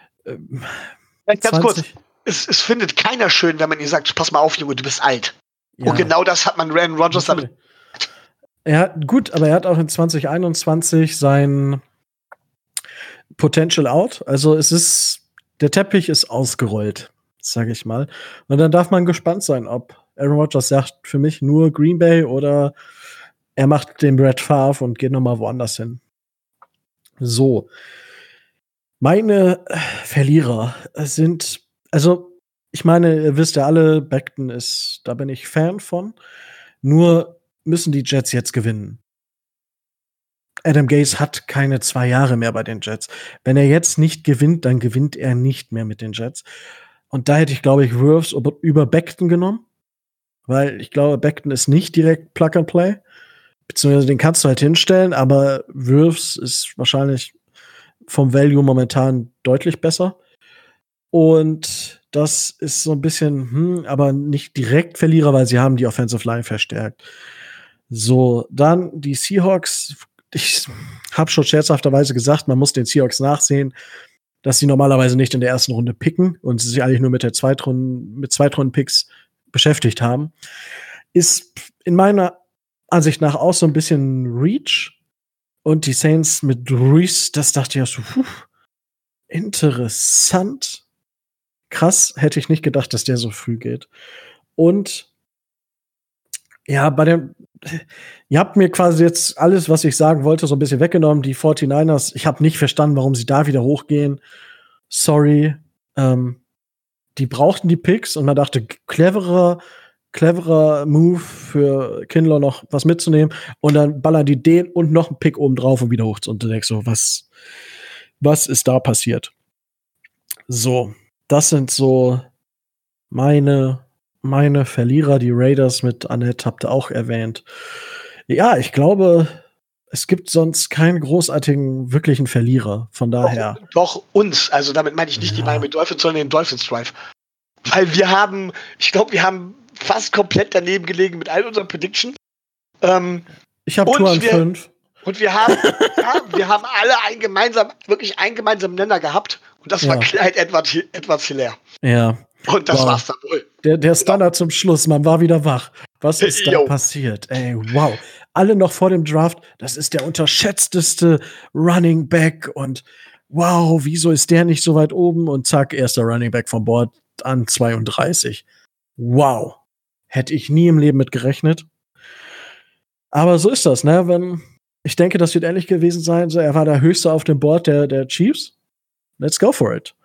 ganz kurz. Es findet keiner schön, wenn man ihr sagt, pass mal auf, Junge, du bist alt. Ja. Und genau das hat man Aaron Rodgers damit. Gut, aber er hat auch in 2021 sein Potential out. Also der Teppich ist ausgerollt, sage ich mal. Und dann darf man gespannt sein, ob Aaron Rodgers sagt, für mich nur Green Bay, oder er macht den Brett Favre und geht nochmal woanders hin. So. Meine Verlierer sind, also ich meine, ihr wisst ja alle, Becton da bin ich Fan von. Nur müssen die Jets jetzt gewinnen. Adam Gase hat keine 2 Jahre mehr bei den Jets. Wenn er jetzt nicht gewinnt, dann gewinnt er nicht mehr mit den Jets. Und da hätte ich, glaube ich, Wirfs über Becton genommen. weil ich glaube, Becton ist nicht direkt Plug and Play. Beziehungsweise den kannst du halt hinstellen, aber Wirfs ist wahrscheinlich vom Value momentan deutlich besser. Und das ist so ein bisschen, aber nicht direkt Verlierer, weil sie haben die Offensive Line verstärkt. So, dann die Seahawks. Ich habe schon scherzhafterweise gesagt, man muss den Seahawks nachsehen, dass sie normalerweise nicht in der ersten Runde picken und sie sich eigentlich nur mit Zweitrunden-Picks beschäftigt haben. Ist in meiner Ansicht nach auch so ein bisschen Reach. Und die Saints mit Ruiz, das dachte ich ja so, interessant. Krass, hätte ich nicht gedacht, dass der so früh geht. Und ja, ihr habt mir quasi jetzt alles, was ich sagen wollte, so ein bisschen weggenommen. Die 49ers, ich habe nicht verstanden, warum sie da wieder hochgehen. Sorry. Die brauchten die Picks und man dachte, cleverer Move für Kinlaw noch was mitzunehmen und dann ballern die den und noch einen Pick oben drauf und wieder hoch. Und du denkst so, was ist da passiert? So, das sind so meine Verlierer. Die Raiders mit Annette habt ihr auch erwähnt. Ja, ich glaube, es gibt sonst keinen großartigen, wirklichen Verlierer. Von daher. Doch uns. Also damit meine ich nicht die Miami Dolphins, sondern den Dolphins Drive. Weil wir haben fast komplett daneben gelegen mit all unseren Predictions. Ich habe Tour an 5. Und wir haben alle wirklich einen gemeinsamen Nenner gehabt. Und das war Clyde Edwards-Helaire. Ja. Und das war's dann wohl. Der Standard zum Schluss, man war wieder wach. Was ist da passiert? Ey, wow. Alle noch vor dem Draft, das ist der unterschätzteste Running Back und wow, wieso ist der nicht so weit oben? Und zack, erster Running Back vom Board an 32. Wow. Hätte ich nie im Leben mit gerechnet. Aber so ist das, ne? Ich denke, das wird ähnlich gewesen sein. So, er war der Höchste auf dem Board der Chiefs. Let's go for it.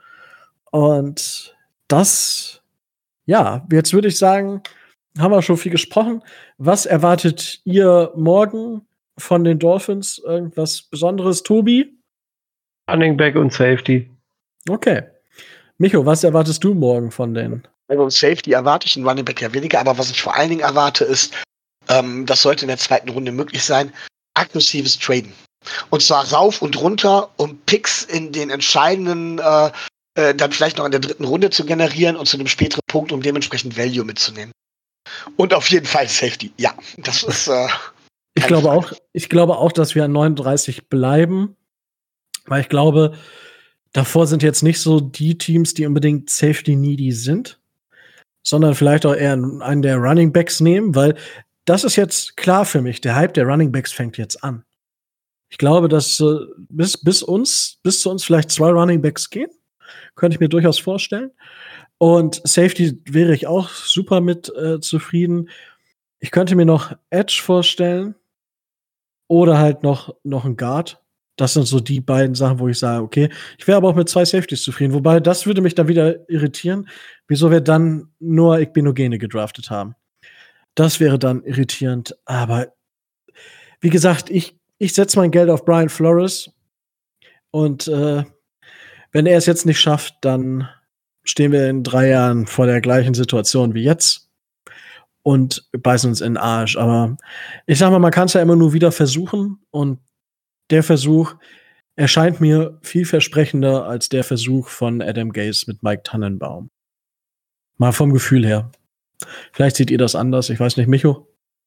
Und das, ja, jetzt würde ich sagen, haben wir schon viel gesprochen. Was erwartet ihr morgen von den Dolphins? Irgendwas Besonderes, Tobi? Running Back und Safety. Okay. Micho, was erwartest du morgen von denen? Bei Safety erwarte ich einen Running Back ja weniger, aber was ich vor allen Dingen erwarte ist, das sollte in der zweiten Runde möglich sein, aggressives Traden. Und zwar rauf und runter, um Picks in den entscheidenden, dann vielleicht noch in der dritten Runde zu generieren und zu einem späteren Punkt, um dementsprechend Value mitzunehmen. Und auf jeden Fall Safety. Ja, das ist. Ich glaube auch, dass wir an 39 bleiben, weil ich glaube, davor sind jetzt nicht so die Teams, die unbedingt Safety needy sind, sondern vielleicht auch eher einen der Running Backs nehmen, weil das ist jetzt klar für mich. Der Hype der Running Backs fängt jetzt an. Ich glaube, dass bis zu uns vielleicht 2 Running Backs gehen. Könnte ich mir durchaus vorstellen. Und Safety wäre ich auch super mit zufrieden. Ich könnte mir noch Edge vorstellen. Oder halt noch ein Guard. Das sind so die beiden Sachen, wo ich sage, okay, ich wäre aber auch mit 2 Safeties zufrieden. Wobei, das würde mich dann wieder irritieren, wieso wir dann nur Igbinogene gedraftet haben. Das wäre dann irritierend. Aber wie gesagt, ich setze mein Geld auf Brian Flores. Und wenn er es jetzt nicht schafft, dann stehen wir in 3 Jahren vor der gleichen Situation wie jetzt und beißen uns in den Arsch. Aber ich sag mal, man kann es ja immer nur wieder versuchen. Und der Versuch erscheint mir vielversprechender als der Versuch von Adam Gase mit Mike Tannenbaum. Mal vom Gefühl her. Vielleicht seht ihr das anders. Ich weiß nicht, Micho?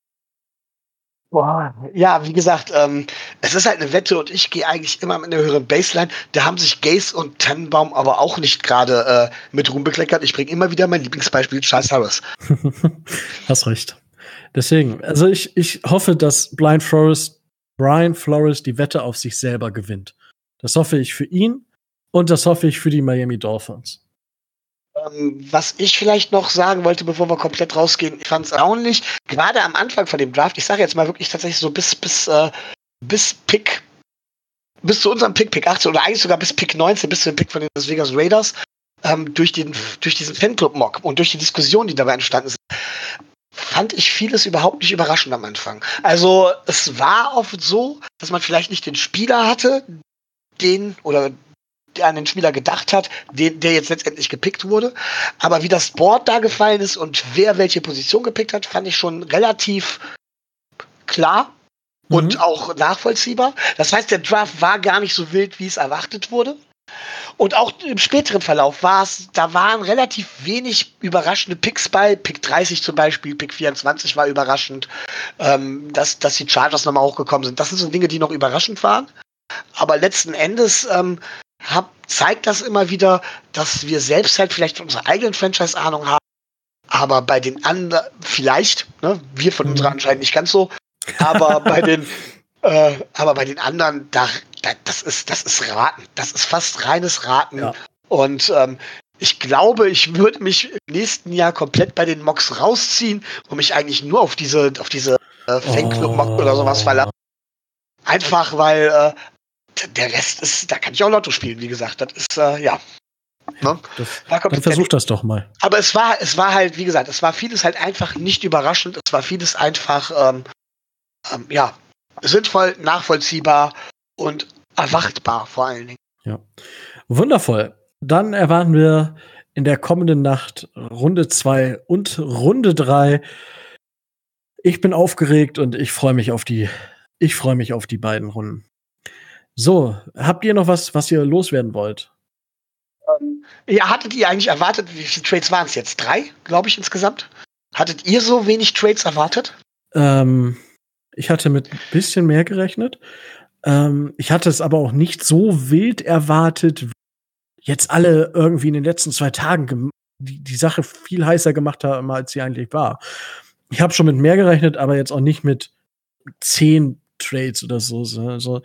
Boah. Ja, wie gesagt, es ist halt eine Wette und ich gehe eigentlich immer mit einer höheren Baseline. Da haben sich Gase und Tannenbaum aber auch nicht gerade mit Ruhm bekleckert. Ich bringe immer wieder mein Lieblingsbeispiel, Charles Harris. Hast recht. Deswegen, also ich hoffe, dass Brian Flores die Wette auf sich selber gewinnt. Das hoffe ich für ihn und das hoffe ich für die Miami Dolphins. Was ich vielleicht noch sagen wollte, bevor wir komplett rausgehen, ich fand es erstaunlich, gerade am Anfang von dem Draft, ich sage jetzt mal wirklich tatsächlich so bis zu unserem Pick 18 oder eigentlich sogar bis Pick 19, bis zu dem Pick von den Las Vegas Raiders, durch diesen Fanclub-Mock und durch die Diskussion, die dabei entstanden sind, fand ich vieles überhaupt nicht überraschend am Anfang. Also es war oft so, dass man vielleicht nicht den Spieler hatte, an den Spieler gedacht hat, der jetzt letztendlich gepickt wurde. Aber wie das Board da gefallen ist und wer welche Position gepickt hat, fand ich schon relativ klar und auch nachvollziehbar. Das heißt, der Draft war gar nicht so wild, wie es erwartet wurde. Und auch im späteren Verlauf da waren relativ wenig überraschende Picks bei. Pick 30 zum Beispiel, Pick 24 war überraschend. Dass die Chargers nochmal hochgekommen sind. Das sind so Dinge, die noch überraschend waren. Aber letzten Endes zeigt das immer wieder, dass wir selbst halt vielleicht unsere eigenen Franchise-Ahnung haben. Aber bei den anderen vielleicht, ne, wir von unserer anscheinend nicht ganz so. Aber bei den anderen, das ist Raten. Das ist fast reines Raten. Ja. Und ich glaube, ich würde mich im nächsten Jahr komplett bei den Mocks rausziehen und mich eigentlich nur auf diese Fanclub-Mock oder sowas verlassen. Einfach, weil der Rest ist, da kann ich auch Lotto spielen, wie gesagt. Das ist, ja. Ne? Dann versuch das doch mal. Aber es war halt, wie gesagt, es war vieles halt einfach nicht überraschend. Es war vieles einfach, sinnvoll, nachvollziehbar und erwartbar vor allen Dingen. Ja. Wundervoll. Dann erwarten wir in der kommenden Nacht Runde 2 und Runde 3. Ich bin aufgeregt und ich freue mich auf die beiden Runden. So, habt ihr noch was ihr loswerden wollt? Ja, hattet ihr eigentlich erwartet, wie viele Trades waren es jetzt? 3, glaube ich, insgesamt? Hattet ihr so wenig Trades erwartet? Ich hatte mit ein bisschen mehr gerechnet. Ich hatte es aber auch nicht so wild erwartet, wie jetzt alle irgendwie in den letzten 2 Tagen die Sache viel heißer gemacht haben, als sie eigentlich war. Ich habe schon mit mehr gerechnet, aber jetzt auch nicht mit 10 Trades oder so. So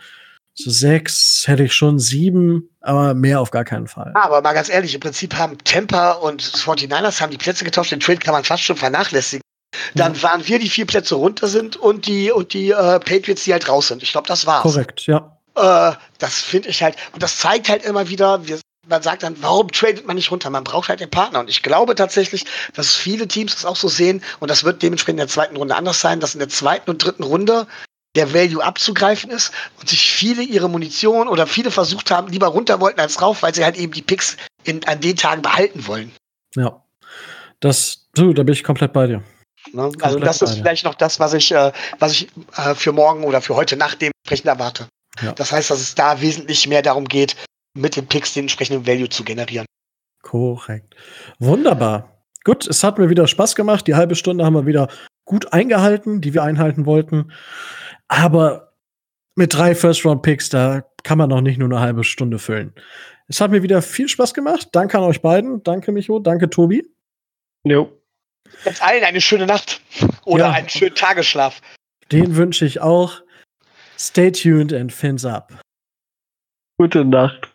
6 hätte ich schon, 7, aber mehr auf gar keinen Fall. Aber mal ganz ehrlich, im Prinzip haben Tampa und 49ers haben die Plätze getauscht. Den Trade kann man fast schon vernachlässigen. Dann waren wir, die 4 Plätze runter sind und die Patriots, die halt raus sind. Ich glaube, das war's. Korrekt, ja. Das finde ich halt, und das zeigt halt immer wieder, man sagt dann, warum tradet man nicht runter? Man braucht halt den Partner. Und ich glaube tatsächlich, dass viele Teams das auch so sehen, und das wird dementsprechend in der zweiten Runde anders sein, dass in der zweiten und dritten Runde der Value abzugreifen ist und sich viele ihre Munition oder viele versucht haben, lieber runter wollten als rauf, weil sie halt eben die Picks an den Tagen behalten wollen. Ja, da bin ich komplett bei dir. Ne? Also das ist vielleicht noch das, was ich für morgen oder für heute Nacht dementsprechend erwarte. Ja. Das heißt, dass es da wesentlich mehr darum geht, mit den Picks den entsprechenden Value zu generieren. Korrekt. Wunderbar. Gut, es hat mir wieder Spaß gemacht. Die halbe Stunde haben wir wieder gut eingehalten, die wir einhalten wollten. Aber mit 3 First-Round-Picks, da kann man noch nicht nur eine halbe Stunde füllen. Es hat mir wieder viel Spaß gemacht. Danke an euch beiden. Danke, Micho. Danke, Tobi. Jo. Jetzt allen eine schöne Nacht oder einen schönen Tagesschlaf. Den wünsche ich auch. Stay tuned and fins up. Gute Nacht.